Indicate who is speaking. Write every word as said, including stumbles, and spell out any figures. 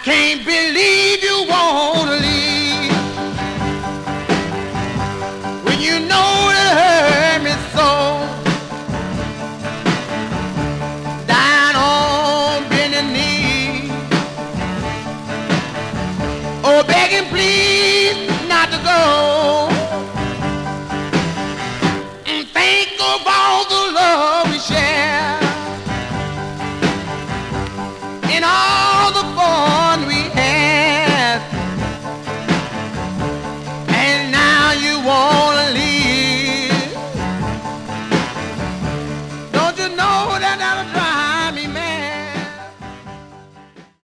Speaker 1: can't believe you want to leave when you know it hurt me so. Down on bending knee, oh begging please not to go. And think of all